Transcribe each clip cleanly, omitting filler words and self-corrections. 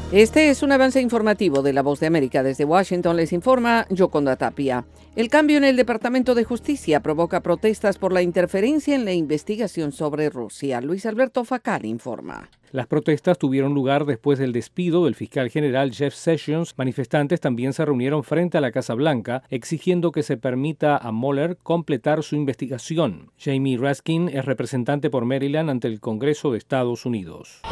Este es un avance informativo de La Voz de América. Desde Washington les informa Yoconda Tapia. El cambio en el Departamento de Justicia provoca protestas por la interferencia en la investigación sobre Rusia. Luis Alberto Facal informa. Las protestas tuvieron lugar después del despido del fiscal general Jeff Sessions. Manifestantes también se reunieron frente a la Casa Blanca, exigiendo que se permita a Mueller completar su investigación. Jamie Raskin es representante por Maryland ante el Congreso de Estados Unidos.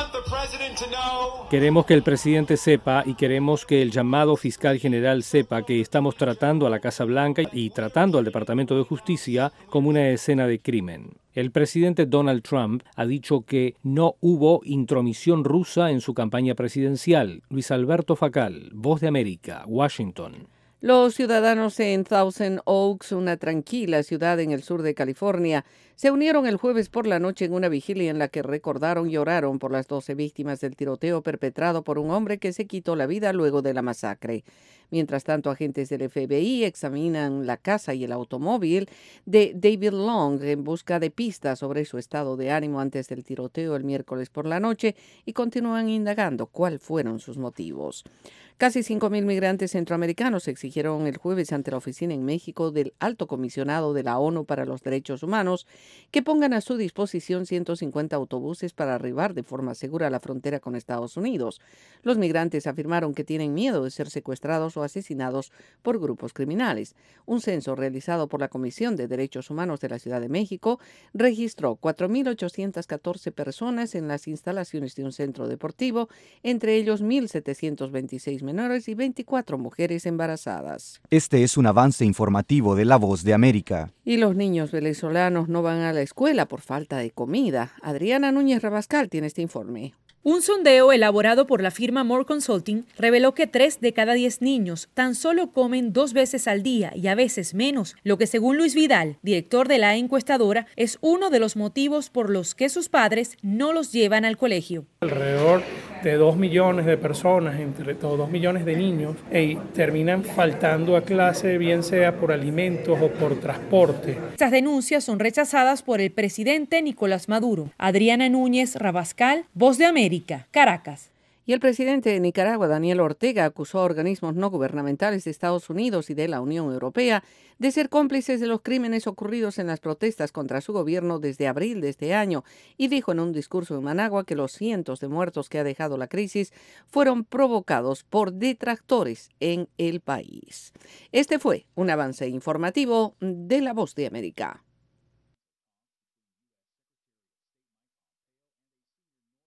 Queremos que el presidente sepa y queremos que el llamado fiscal general sepa que estamos tratando a la Casa Blanca y tratando al Departamento de Justicia como una escena de crimen. El presidente Donald Trump ha dicho que no hubo intromisión rusa en su campaña presidencial. Luis Alberto Facal, Voz de América, Washington. Los ciudadanos en Thousand Oaks, una tranquila ciudad en el sur de California, se unieron el jueves por la noche en una vigilia en la que recordaron y oraron por las 12 víctimas del tiroteo perpetrado por un hombre que se quitó la vida luego de la masacre. Mientras tanto, agentes del FBI examinan la casa y el automóvil de David Long en busca de pistas sobre su estado de ánimo antes del tiroteo el miércoles por la noche y continúan indagando cuáles fueron sus motivos. Casi 5,000 migrantes centroamericanos exigieron el jueves ante la oficina en México del Alto Comisionado de la ONU para los Derechos Humanos que pongan a su disposición 150 autobuses para arribar de forma segura a la frontera con Estados Unidos. Los migrantes afirmaron que tienen miedo de ser secuestrados o asesinados por grupos criminales. Un censo realizado por la Comisión de Derechos Humanos de la Ciudad de México registró 4,814 personas en las instalaciones de un centro deportivo, entre ellos 1,726 menores y 24 mujeres embarazadas. Este es un avance informativo de La Voz de América. Y los niños venezolanos no van a la escuela por falta de comida. Adriana Núñez Rabascal tiene este informe. Un sondeo elaborado por la firma More Consulting reveló que 3 de cada 10 niños tan solo comen 2 veces al día y a veces menos, lo que según Luis Vidal, director de la encuestadora, es uno de los motivos por los que sus padres no los llevan al colegio. Alrededor de 2 millones de personas, entre todos 2 millones de niños, terminan faltando a clase, bien sea por alimentos o por transporte. Estas denuncias son rechazadas por el presidente Nicolás Maduro. Adriana Núñez Rabascal, Voz de América, Caracas. Y el presidente de Nicaragua, Daniel Ortega, acusó a organismos no gubernamentales de Estados Unidos y de la Unión Europea de ser cómplices de los crímenes ocurridos en las protestas contra su gobierno desde abril de este año y dijo en un discurso en Managua que los cientos de muertos que ha dejado la crisis fueron provocados por detractores en el país. Este fue un avance informativo de La Voz de América.